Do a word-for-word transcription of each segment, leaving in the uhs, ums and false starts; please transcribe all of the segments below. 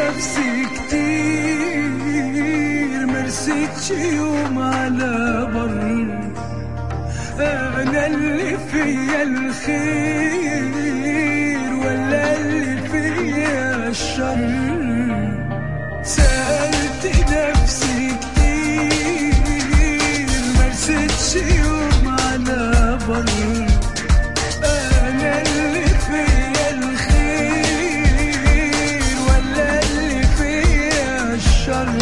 نفسي كتير مرستش يوم على بر. أنا اللي فيا الخير ولا اللي فيا الشر؟ سألت نفسي كتير مرستش يوم على بر. أنا اللي فيا الخير ولا اللي فيا الشر؟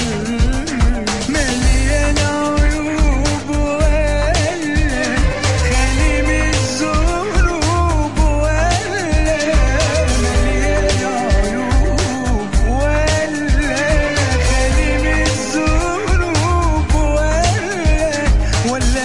مليان عيوب ولا خالي من الذنوب؟ ولا مليان عيوب ولا خالي من الذنوب؟ ولا ولا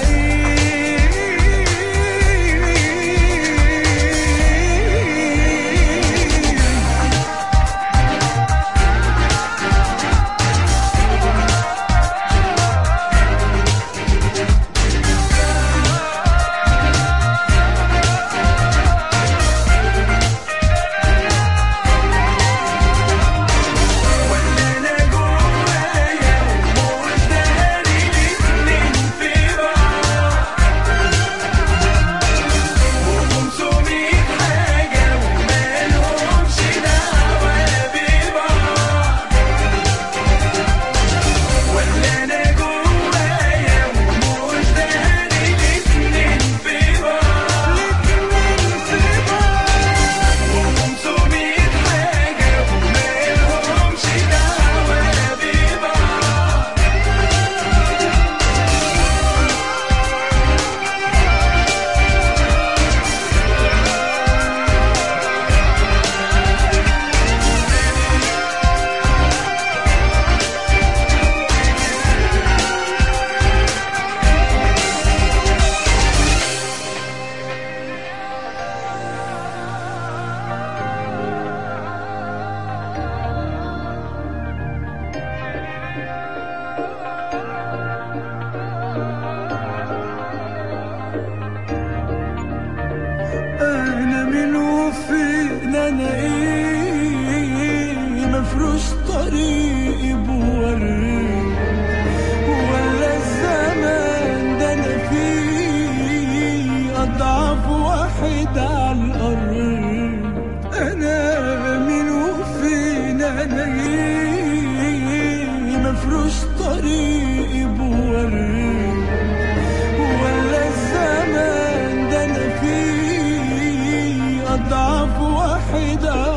أنا إيه مفروش طريقي بوري؟ ولا الزمان ده أنا فيه أضعف واحد على الأرض؟ أنا مين وفين؟ أنا إيه مفروش طريقي بوري؟ ولا الزمان ده أنا فيه أضعف واحدة